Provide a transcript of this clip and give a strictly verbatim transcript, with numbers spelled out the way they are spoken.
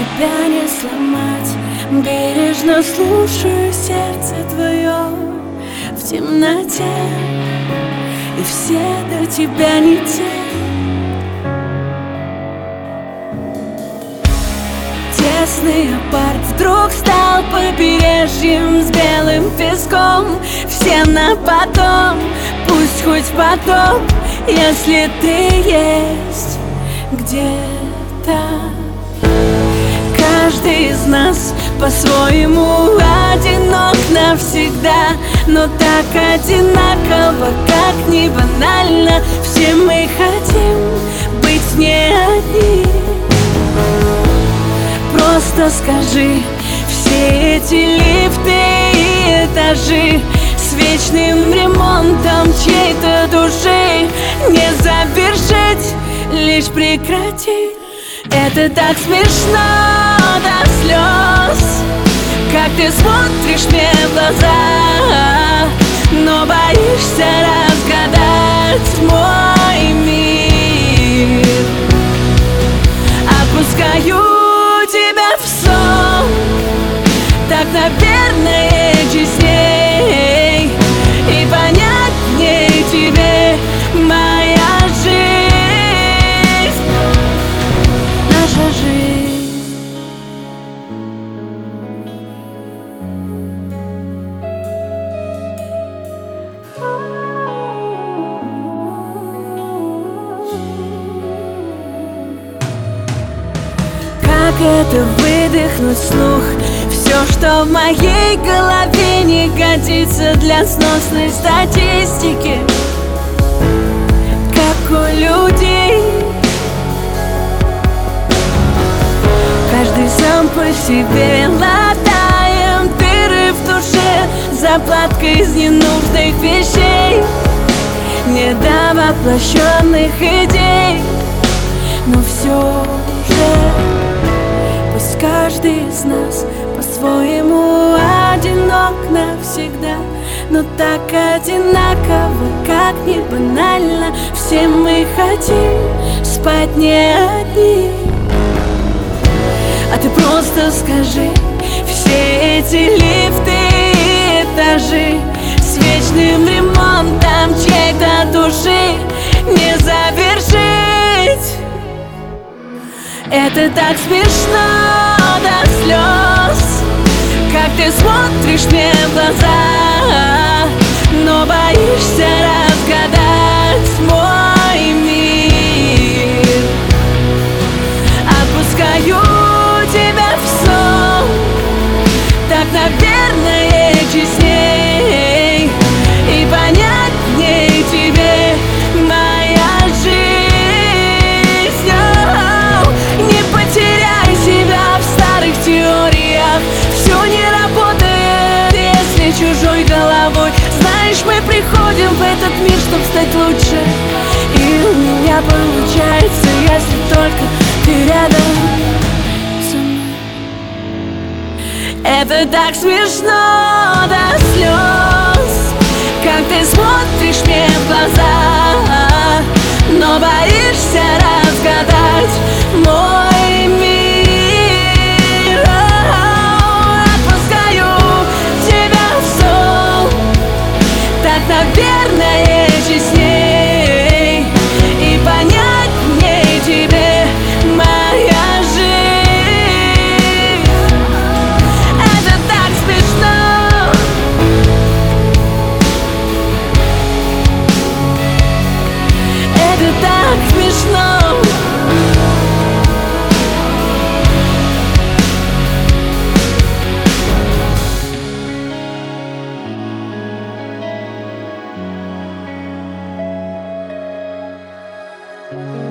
тебя не сломать. Бережно слушаю сердце твое в темноте, и все до тебя не те. Тесный апарт вдруг стал побережьем с белым песком. Все на потом, пусть хоть потом, если ты есть где-то. Каждый из нас по-своему одинок навсегда, но так одинаково, как ни банально. Все мы хотим быть не одни. Просто скажи, все эти лифты и этажи с вечным ремонтом чьей-то души не завершить, лишь прекратить. Это так смешно до слез, как ты смотришь мне в глаза, но боишься разгадать мой мир. Опускаю тебя в сон, так, наверное, честней и понятней тебе моя жизнь, наша жизнь. Как это выдохнуть вслух все, что в моей голове не годится для сносной статистики, как у людей. Каждый сам по себе, латаем дыры в душе заплаткой из ненужных вещей, недовоплощенных идей. Но все же пусть каждый из нас по-своему одинок навсегда, но так одинаково, как ни банально. Все мы хотим спать не одни. А ты просто скажи, все эти лифты и этажи с вечным ремонтом чьей-то души не завершить. Это так смешно до слез, как ты смотришь мне в глаза, но боишься разгадать мой мир. Отпускаю тебя в сон, так, наверное, честней и понятней тебе моя жизнь. Теориях все не работает, если чужой головой. Знаешь, мы приходим в этот мир, чтоб стать лучше, и у меня получается, если только ты рядом со мной. Это так смешно до слез, как ты смотришь мне в глаза, но боишься разгадать мой мир. Наверное, честней и понятней тебе моя жизнь. Это так смешно. Это так смешно. Thank you.